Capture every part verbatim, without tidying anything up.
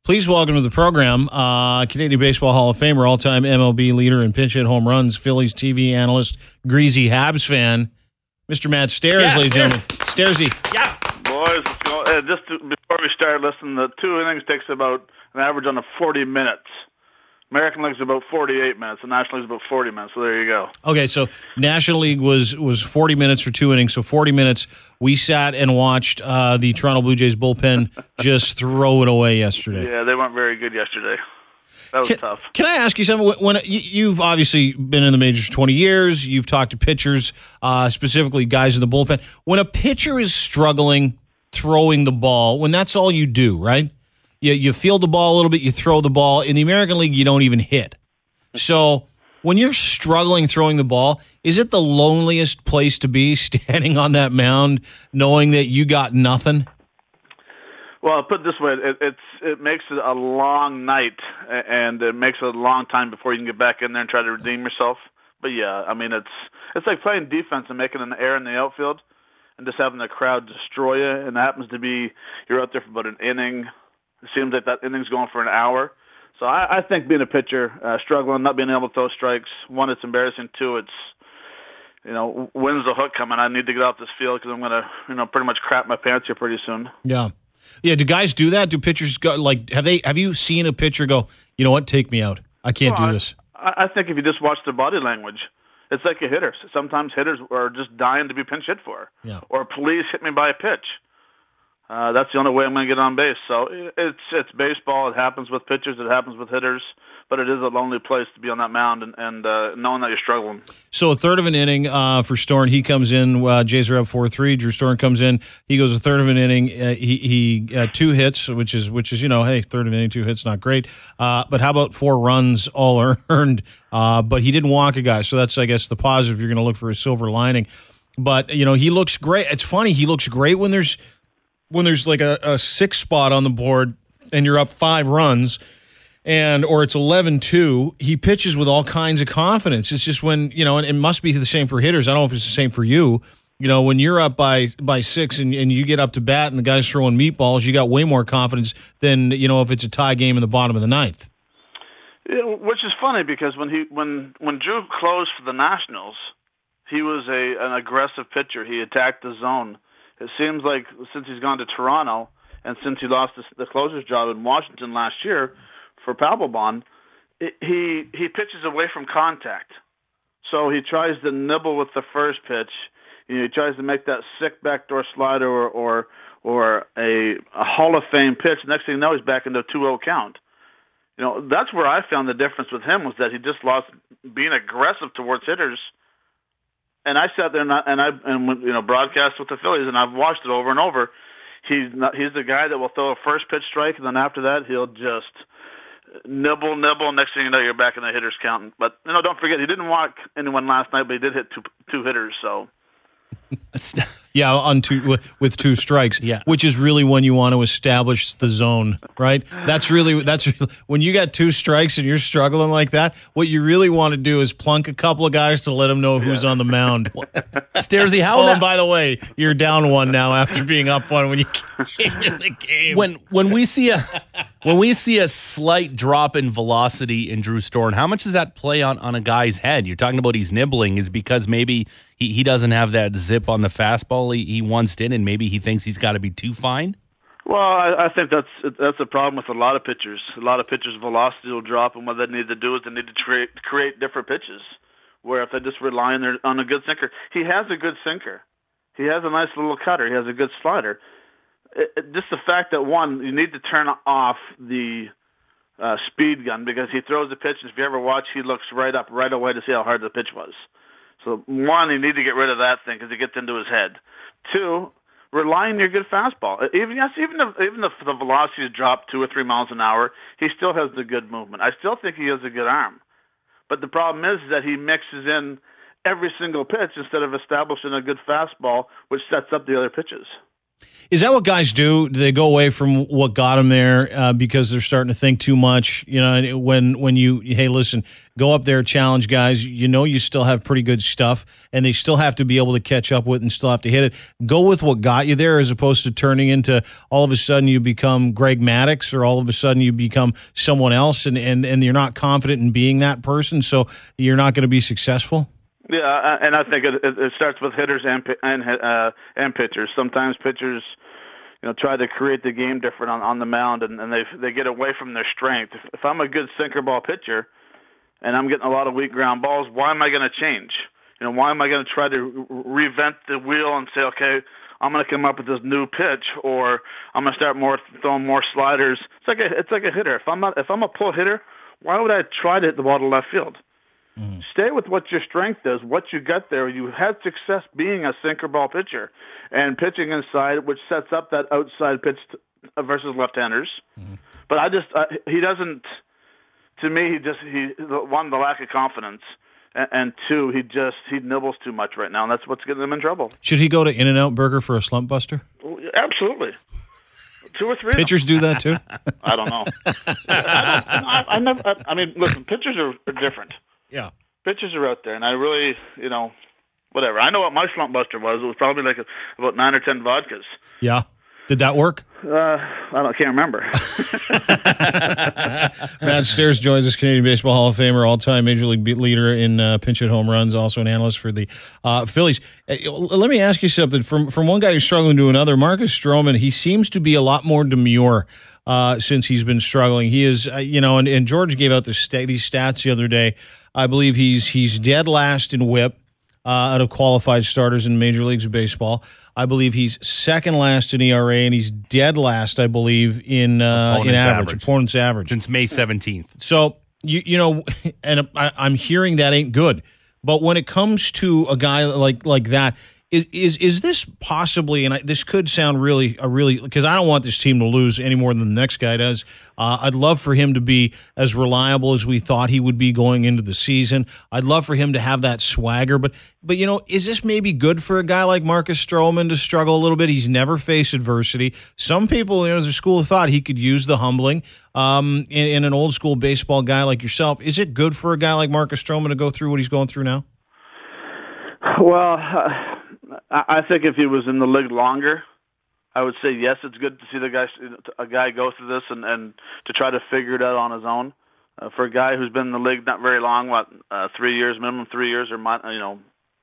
Please welcome to the program, uh, Canadian Baseball Hall of Famer, all-time M L B leader in pinch hit home runs, Phillies T V analyst, greasy Habs fan, Mister Matt Stairs, yeah, ladies and gentlemen. Stairsy. Yeah. Boys, let's go. Uh, just to, before we start, listen, the two innings takes about an average on a forty minutes. American League's about forty-eight minutes. The National League's about forty minutes, so there you go. Okay, so National League was was forty minutes for two innings, so forty minutes. We sat and watched uh, the Toronto Blue Jays bullpen just throw it away yesterday. Yeah, they weren't very good yesterday. That was can, tough. Can I ask you something? When, when you've obviously been in the majors for twenty years, you've talked to pitchers, uh, specifically guys in the bullpen. When a pitcher is struggling throwing the ball, when that's all you do, right? You, you field the ball a little bit, you throw the ball. In the American League, you don't even hit. So when you're struggling throwing the ball, is it the loneliest place to be, standing on that mound, knowing that you got nothing? Well, put it this way, it, it's it makes it a long night, and it makes it a long time before you can get back in there and try to redeem yourself. But yeah, I mean, it's it's like playing defense and making an error in the outfield, and just having the crowd destroy you. And it happens to be you're out there for about an inning. It seems like that inning's going for an hour. So I, I think being a pitcher, uh, struggling, not being able to throw strikes, one, it's embarrassing. Two, it's, you know, when's the hook coming? I need to get off this field because I'm going to, you know, pretty much crap my pants here pretty soon. Yeah. Yeah, do guys do that? Do pitchers go, like, have they? Have you seen a pitcher go, you know what, take me out. I can't well, do this. I, I think if you just watch their body language, it's like a hitter. Sometimes hitters are just dying to be pinch hit for. Yeah. Or please hit me by a pitch. Uh, that's the only way I'm going to get on base. So it's it's baseball. It happens with pitchers. It happens with hitters. But it is a lonely place to be on that mound and, and uh, knowing that you're struggling. So a third of an inning uh, for Storn. He comes in. Uh, Jays are up four three. Drew Storn comes in. He goes a third of an inning. Uh, he he uh, two hits, which is which is you know, hey, third of an inning, two hits, not great. Uh, but how about four runs all earned? Uh, but he didn't walk a guy, so that's I guess the positive. You're going to look for a silver lining. But you know, he looks great. It's funny. He looks great when there's when there's like a, a six spot on the board and you're up five runs. And or it's eleven two, he pitches with all kinds of confidence. It's just when, you know, and it must be the same for hitters. I don't know if it's the same for you. You know, when you're up by by six and, and you get up to bat and the guy's throwing meatballs, you got way more confidence than, you know, if it's a tie game in the bottom of the ninth. Yeah, which is funny because when he when when Drew closed for the Nationals, he was a an aggressive pitcher. He attacked the zone. It seems like since he's gone to Toronto and since he lost the, the closer's job in Washington last year for Papelbon, it, he he pitches away from contact. So he tries to nibble with the first pitch. You know, he tries to make that sick backdoor slider or or, or a, a Hall of Fame pitch. Next thing you know, he's back into a two oh count. You know, that's where I found the difference with him was that he just lost being aggressive towards hitters. And I sat there and I, and I and you know broadcast with the Phillies, and I've watched it over and over. He's not, he's the guy that will throw a first pitch strike, and then after that he'll just nibble, nibble. Next thing you know, you're back in the hitters counting. But you know, don't forget he didn't walk anyone last night, but he did hit two two hitters. So yeah, on two with two strikes. Yeah, which is really when you want to establish the zone, right? That's really that's when you got two strikes and you're struggling like that. What you really want to do is plunk a couple of guys to let them know who's yeah. on the mound. Stairsy, how? Oh, that- and by the way, you're down one now after being up one when you came in the game. When when we see a when we see a slight drop in velocity in Drew Storn, how much does that play on, on a guy's head? You're talking about he's nibbling is because maybe he, he doesn't have that zip on the fastball he, he once did, and maybe he thinks he's got to be too fine? Well, I, I think that's that's a problem with a lot of pitchers. A lot of pitchers' velocity will drop, and what they need to do is they need to create, create different pitches, where if they just rely on, their, on a good sinker. He has a good sinker. He has a nice little cutter. He has a good slider. It, it, just the fact that, one, you need to turn off the uh, speed gun because he throws a pitch, and if you ever watch, he looks right up right away to see how hard the pitch was. So, one, you need to get rid of that thing because it gets into his head. Two, rely on your good fastball. Even yes, even if even if the velocity has dropped two or three miles an hour, he still has the good movement. I still think he has a good arm. But the problem is that he mixes in every single pitch instead of establishing a good fastball, which sets up the other pitches. Is that what guys do? Do they go away from what got them there uh, because they're starting to think too much? You know, and when when you hey, listen, go up there, challenge guys. You know, you still have pretty good stuff, and they still have to be able to catch up with and still have to hit it. Go with what got you there, as opposed to turning into all of a sudden you become Greg Maddux, or all of a sudden you become someone else, and and and you're not confident in being that person, so you're not going to be successful. Yeah, and I think it, it starts with hitters and and uh, and pitchers. Sometimes pitchers, you know, try to create the game different on, on the mound, and, and they they get away from their strength. If, if I'm a good sinker ball pitcher, and I'm getting a lot of weak ground balls, why am I going to change? You know, why am I going to try to reinvent the wheel and say, okay, I'm going to come up with this new pitch, or I'm going to start more throwing more sliders? It's like a it's like a hitter. If I'm not if I'm a pull hitter, why would I try to hit the ball to left field? Mm-hmm. Stay with what your strength is, what you got there. You had success being a sinker ball pitcher and pitching inside, which sets up that outside pitch to, versus left-handers. Mm-hmm. But I just uh, he doesn't. To me, he just he one the lack of confidence, and, and two he just he nibbles too much right now, and that's what's getting him in trouble. Should he go to In-N-Out Burger for a slump buster? Absolutely. Two or three. Pitchers do that too. I don't know. I, don't, I, I never. I, I mean, listen, pitchers are, are different. Yeah. Pitchers are out there, and I really, you know, whatever. I know what my slump buster was. It was probably like a, about nine or ten vodkas. Yeah. Did that work? Uh, I don't, can't remember. Matt Stairs joins us, Canadian Baseball Hall of Famer, all-time Major League leader in uh, pinch-hit home runs, also an analyst for the uh, Phillies. Uh, let me ask you something. From from one guy who's struggling to another, Marcus Stroman, he seems to be a lot more demure uh, since he's been struggling. He is, uh, you know, and, and George gave out the st- these stats the other day. I believe he's he's dead last in whip uh, out of qualified starters in Major Leagues of Baseball. I believe he's second last in E R A, and he's dead last, I believe, in uh, in average, average, opponent's average. Since May seventeenth. So, you you know, and I, I'm hearing that ain't good. But when it comes to a guy like like that, is is, is this possibly, and I, this could sound really, a really, because I don't want this team to lose any more than the next guy does. Uh, I'd love for him to be as reliable as we thought he would be going into the season. I'd love for him to have that swagger. But, but you know, is this maybe good for a guy like Marcus Stroman to struggle a little bit? He's never faced adversity. Some people, you know, there's a school of thought he could use the humbling um, in, in an old school baseball guy like yourself. Is it good for a guy like Marcus Stroman to go through what he's going through now? Well, uh, I think if he was in the league longer, I would say yes, it's good to see the guy, a guy go through this and, and to try to figure it out on his own. Uh, for a guy who's been in the league not very long, what, uh, three years, minimum three years, or, you know,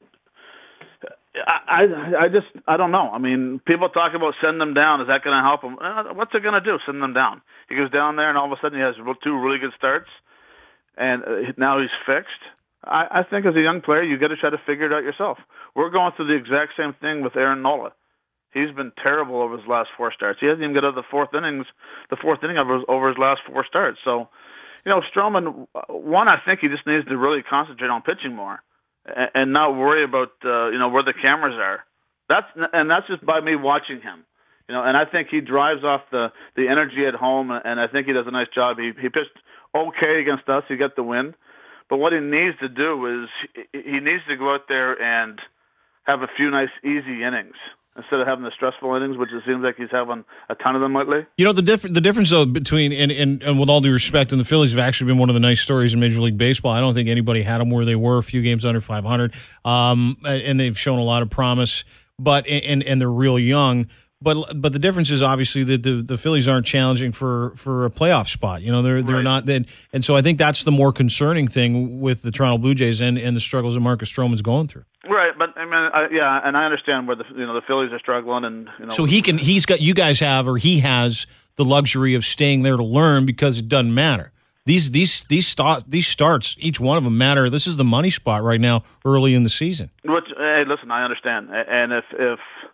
I, I, I just, I don't know. I mean, people talk about send them down. Is that going to help him? Uh, what's it going to do, send them down? He goes down there, and all of a sudden he has two really good starts, and uh, now he's fixed. I, I think as a young player, you got to try to figure it out yourself. We're going through the exact same thing with Aaron Nola. He's been terrible over his last four starts. He hasn't even got out of the fourth innings, the fourth inning of his, over his last four starts. So, you know, Stroman, one, I think he just needs to really concentrate on pitching more and, and not worry about, uh, you know, where the cameras are. That's and that's just by me watching him. You know, and I think he drives off the, the energy at home, and I think he does a nice job. He he pitched okay against us. He got the win. But what he needs to do is he needs to go out there and have a few nice, easy innings instead of having the stressful innings, which it seems like he's having a ton of them lately. You know, the, diff- the difference, though, between, and, and, and with all due respect, and the Phillies have actually been one of the nice stories in Major League Baseball. I don't think anybody had them where they were, a few games under five hundred, um, and they've shown a lot of promise, but and, and they're real young. But but the difference is obviously that the, the Phillies aren't challenging for, for a playoff spot. You know, they're they're right. not. They, and so I think that's the more concerning thing with the Toronto Blue Jays and, and the struggles that Marcus Stroman's going through. Right, but I mean, I, yeah, and I understand where the you know the Phillies are struggling, and you know. So he can he's got you guys have or he has the luxury of staying there to learn because it doesn't matter. These these these start these starts, each one of them matter. This is the money spot right now, early in the season. Which, hey, listen, I understand, and if if.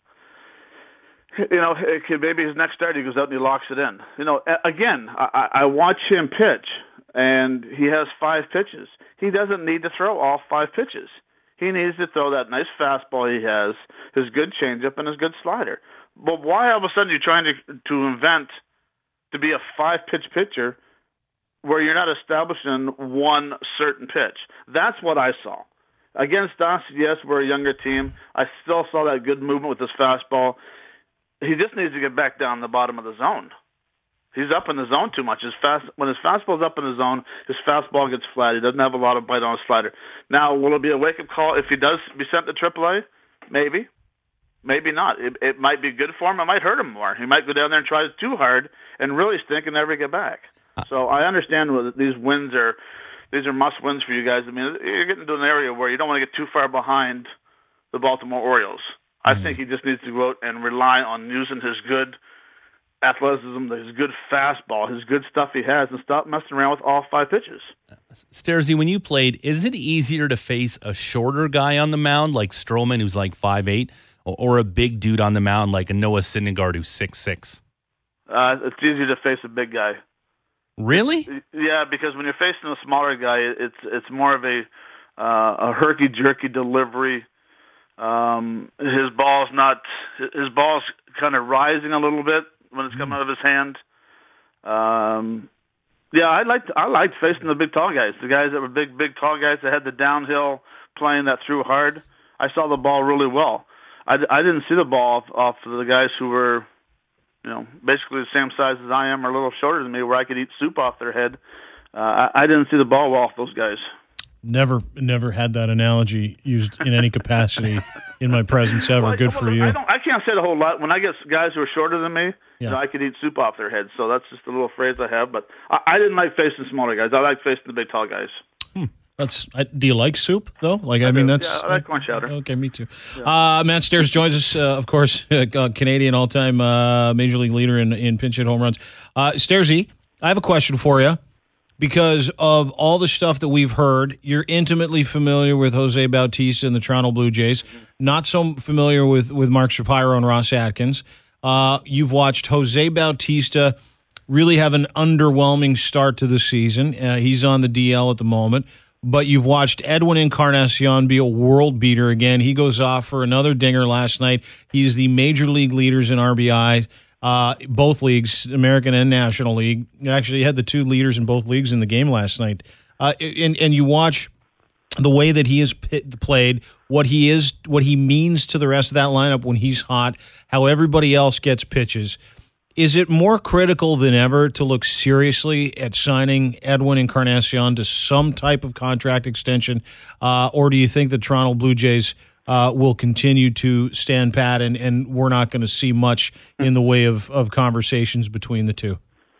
You know, maybe his next start he goes out and he locks it in. You know, again, I, I watch him pitch, and he has five pitches. He doesn't need to throw all five pitches. He needs to throw that nice fastball he has, his good changeup, and his good slider. But why all of a sudden you're trying to to invent to be a five-pitch pitcher where you're not establishing one certain pitch? That's what I saw. Against us, yes, we're a younger team. I still saw that good movement with his fastball. he just needs to get back down the bottom of the zone. He's up in the zone too much. His fast when his fastball's up in the zone, his fastball gets flat. He doesn't have a lot of bite on his slider. Now, will it be a wake-up call if he does be sent to triple A? Maybe. Maybe not. It, it might be good for him. It might hurt him more. He might go down there and try too hard and really stink and never get back. So I understand that these wins are these are must-wins for you guys. I mean, you're getting into an area where you don't want to get too far behind the Baltimore Orioles. I mm-hmm. think he just needs to go out and rely on using his good athleticism, his good fastball, his good stuff he has, and stop messing around with all five pitches. Stairsy, when you played, is it easier to face a shorter guy on the mound like Stroman, who's like five eight, or a big dude on the mound like a Noah Syndergaard who's six six? Uh, it's easier to face a big guy. Really? Yeah, because when you're facing a smaller guy, it's it's more of a uh, a herky jerky delivery. Um, his ball's not his ball's kind of rising a little bit when it's coming out of his hand. Um, yeah, I liked I liked facing the big tall guys, the guys that were big, big tall guys that had the downhill playing that threw hard. I saw the ball really well. I, I didn't see the ball off, off of the guys who were, you know, basically the same size as I am or a little shorter than me, where I could eat soup off their head. Uh, I, I didn't see the ball well off those guys. Never, never had that analogy used in any capacity in my presence ever. Well, Good well, for you. I, don't, I can't say it a whole lot. When I get guys who are shorter than me, yeah. you know, I could eat soup off their heads. So that's just a little phrase I have. But I, I didn't like facing smaller guys. I like facing the big, tall guys. Hmm. That's. I, do you like soup though? Like I, I mean, do. that's. Yeah, I like corn chowder. Okay, me too. Yeah. Uh, Matt Stairs joins us, uh, of course, uh, Canadian all-time uh, major league leader in in pinch hit home runs. Uh, Stairsy, I have a question for you. Because of all the stuff that we've heard, you're intimately familiar with Jose Bautista and the Toronto Blue Jays. Not so familiar with, with Mark Shapiro and Ross Atkins. Uh, you've watched Jose Bautista really have an underwhelming start to the season. Uh, he's on the D L at the moment. But you've watched Edwin Encarnacion be a world beater again. He goes off for another dinger last night. He's the major league leaders in R B I. Uh, both leagues, American and National League. Actually, you had the two leaders in both leagues in the game last night. Uh, and, and you watch the way that he is pit, played, what he is, what he means to the rest of that lineup when he's hot, how everybody else gets pitches. Is it more critical than ever to look seriously at signing Edwin Encarnacion to some type of contract extension, uh, or do you think the Toronto Blue Jays Uh, will continue to stand pat, and, and we're not going to see much in the way of, of conversations between the two?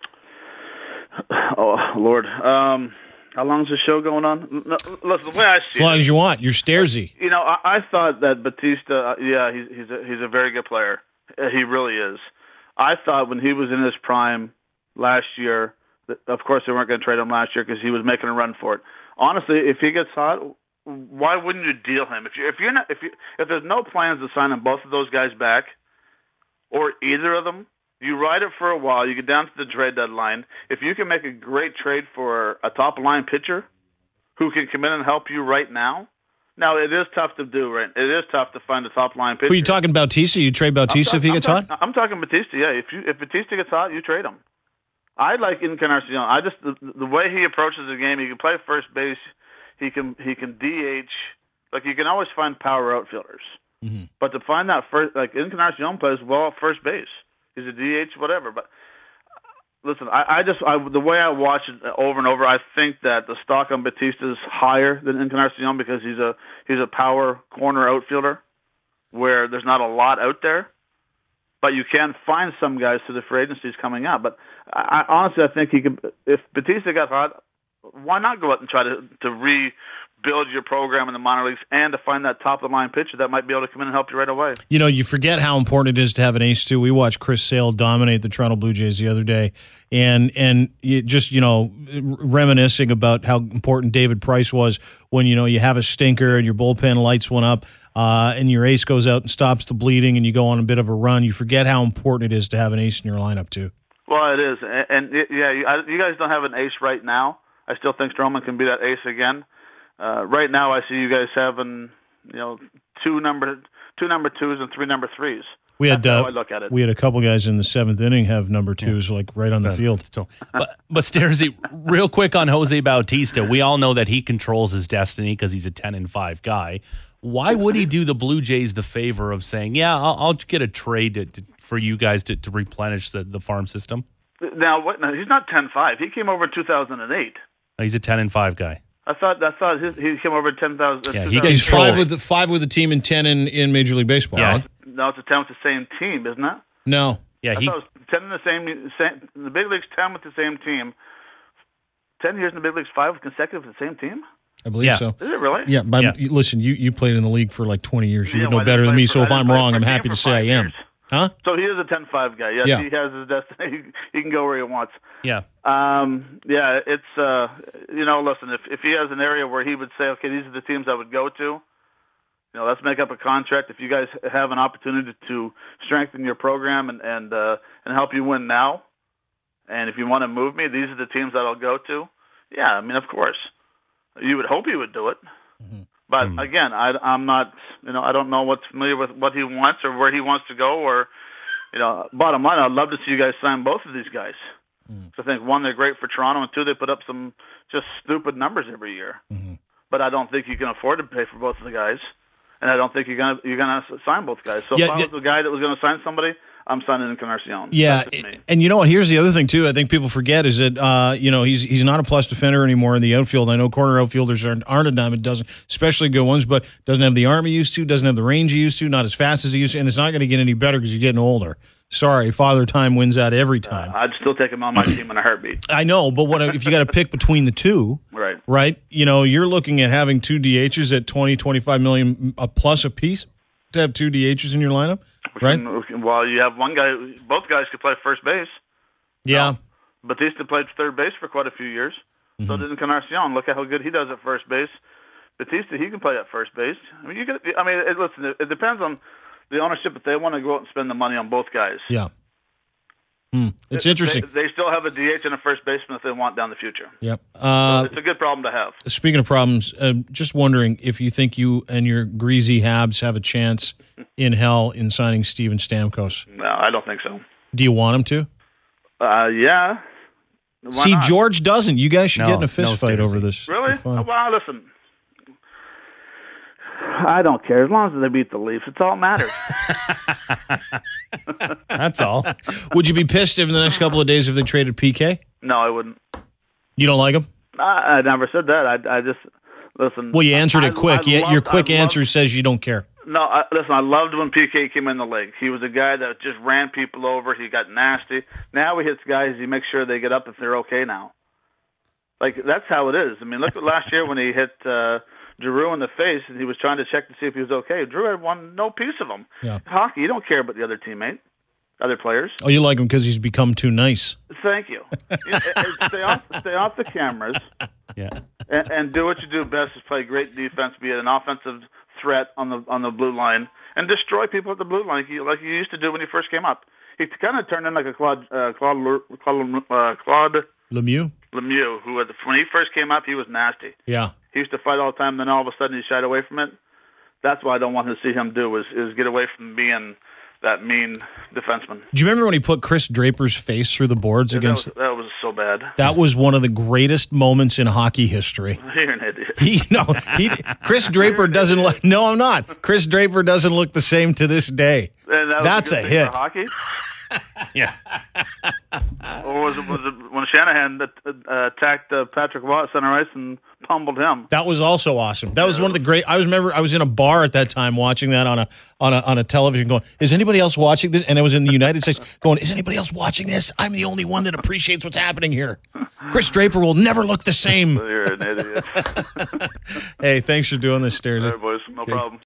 Oh, Lord. Um, how long is the show going on? No, listen, the way I see as long it, as you want. You're Stairsy. You know, I, I thought that Batista, uh, yeah, he's, he's, a, he's a very good player. He really is. I thought when he was in his prime last year, that, of course they weren't going to trade him last year because he was making a run for it. Honestly, if he gets hot, why wouldn't you deal him? If you if you're not if you if there's no plans to sign them both of those guys back, or either of them, you ride it for a while. You get down to the trade deadline. If you can make a great trade for a top line pitcher who can come in and help you right now, now it is tough to do. Right, it is tough to find a top line pitcher. Who are you talking Bautista? You trade Bautista talk, if he gets I'm talk, hot? I'm talking Batista. Yeah, if you if Batista gets hot, you trade him. I like Encarnacion. I just the, the way he approaches the game. He can play first base. He can he can D H. Like, you can always find power outfielders. Mm-hmm. But to find that first, like, Encarnacion plays well at first base. He's a D H, whatever. But listen, I, I just, I, the way I watch it over and over, I think that the stock on Batista is higher than Encarnacion because he's a, he's a power corner outfielder where there's not a lot out there. But you can find some guys through the free agencies coming out. But I, I honestly, I think he could, if Batista got hot, why not go out and try to, to rebuild your program in the minor leagues and to find that top-of-the-line pitcher that might be able to come in and help you right away? You know, you forget how important it is to have an ace, too. We watched Chris Sale dominate the Toronto Blue Jays the other day, and and you just, you know, reminiscing about how important David Price was when, you know, you have a stinker and your bullpen lights one up uh, and your ace goes out and stops the bleeding and you go on a bit of a run. You forget how important it is to have an ace in your lineup, too. Well, it is. And, and yeah, you guys don't have an ace right now. I still think Stroman can be that ace again. Uh, right now, I see you guys having, you know, two number two number twos and three number threes. We had That's uh, how I look at it. We had a couple guys in the seventh inning have number twos, yeah. like right on the yeah. field. Still. But, but Stairsy, real quick on Jose Bautista, we all know that he controls his destiny because he's a ten and five guy. Why would he do the Blue Jays the favor of saying, "Yeah, I'll, I'll get a trade to, to, for you guys to, to replenish the, the farm system? Now, what? No, he's not ten five. He came over in two thousand eight. He's a ten and five guy. I thought I thought his, he came over ten thousand. Yeah, he Yeah, he's controls. five with the, five with the team and ten in, in Major League Baseball. Yeah. Right? No, it's a ten with the same team, isn't it? No. Yeah, I he thought it was ten in the same, same. In the big leagues, ten with the same team. Ten years in the big leagues, five consecutive with the same team. I believe Yeah. so. Is it really? Yeah, but Yeah. listen, you, you played in the league for like twenty years. You Yeah, would know well, I better didn't than play me, for- so I if didn't I'm play wrong, for I'm a team happy for to say I five am. years. Huh? So he is a ten five guy. Yes, Yeah. he has his destiny. He can go where he wants. yeah. Um, yeah, it's uh, you know, listen, if if he has an area where he would say, okay, these are the teams I would go to, you know, let's make up a contract. If you guys have an opportunity to strengthen your program and and uh, and help you win now, and if you want to move me, these are the teams that I'll go to. Yeah, I mean, of course, you would hope he would do it. Mm-hmm. But Mm. again, I, I'm not, you know, I don't know what's familiar with what he wants or where he wants to go, or, you know, bottom line, I'd love to see you guys sign both of these guys. Mm. So I think one, they're great for Toronto, and two, they put up some just stupid numbers every year. Mm-hmm. But I don't think you can afford to pay for both of the guys, and I don't think you're gonna you're gonna sign both guys. So Yeah, if I yeah. was the guy that was going to sign somebody, I'm signing Encarnacion. Yeah, That's just me. and you know what? Here's the other thing too. I think people forget is that uh, you know he's he's not a plus defender anymore in the outfield. I know corner outfielders aren't, aren't a dime a dozen, especially good ones, but doesn't have the arm he used to, doesn't have the range he used to, not as fast as he used to, and it's not going to get any better because he's getting older. Sorry, Father Time wins out every time. I'd still take him on my team in a heartbeat. I know, but what if you got to pick between the two? Right. Right? You know, you're looking at having two D Hs at twenty, twenty-five million a plus a piece to have two D Hs in your lineup, right? Well, you have one guy, both guys could play first base. Yeah. Batista played third base for quite a few years. Mm-hmm. So did Encarnacion. Look at how good he does at first base. Batista, he can play at first base. I mean, you could. I mean, it, listen, it, it depends on the ownership if they want to go out and spend the money on both guys. Yeah. Hmm. It's interesting. They, they still have a D H and a first baseman if they want down the future. Yep. Uh, It's a good problem to have. Speaking of problems, uh, just wondering if you think you and your greasy Habs have a chance in hell in signing Steven Stamkos. No, I don't think so. Do you want him to? Uh, yeah. Why See, not? George doesn't. You guys should No, get in a fist no, fight over Stacey. this. Really? It'd be fun. Well, listen. I don't care. As long as they beat the Leafs, it's all that matters. That's all. Would you be pissed if in the next couple of days if they traded P K? No, I wouldn't. You don't like him? I, I never said that. I, I just, listen. Well, you answered I- it quick. I You- loved- your quick I loved- answer says you don't care. No, I, listen, I loved when P K came in the league. He was a guy that just ran people over. He got nasty. Now he hits guys, he makes sure they get up if they're okay now. Like, that's how it is. I mean, look at last year when he hit uh, Giroux in the face and he was trying to check to see if he was okay. Drew had won no piece of him. Yeah. Hockey, you don't care about the other teammate, other players. Oh, you like him because he's become too nice. Thank you. You- uh, stay off, stay off the cameras. Yeah. and, and do what you do best is play great defense, be an offensive threat on the on the blue line, and destroy people at the blue line like you, like you used to do when you first came up. He kind of turned in like a Claude uh, Claude Lur- Claude, uh, Claude Lemieux? Lemieux, who had, when he first came up, he was nasty. Yeah. He used to fight all the time, then all of a sudden he shied away from it. That's what I don't want to see him do is is get away from being that mean defenseman. Do you remember when he put Chris Draper's face through the boards That against? was, that was so bad. That was one of the greatest moments in hockey history. You're an idiot. He no, he Chris Draper doesn't look. No, I'm not. Chris Draper doesn't look the same to this day. And that was That's good a thing hit. for hockey. Yeah. Or was it was it when Shanahan uh, attacked uh, Patrick Waugh at center ice and pummeled him? That was also awesome. That was one of the great. I was remember I was in a bar at that time watching that on a on a on a television. Going, is anybody else watching this? And I was in the United States. Going, is anybody else watching this? I'm the only one that appreciates what's happening here. Chris Draper will never look the same. You're an idiot. Hey, thanks for doing this, Stairs. All right, boys, no problem.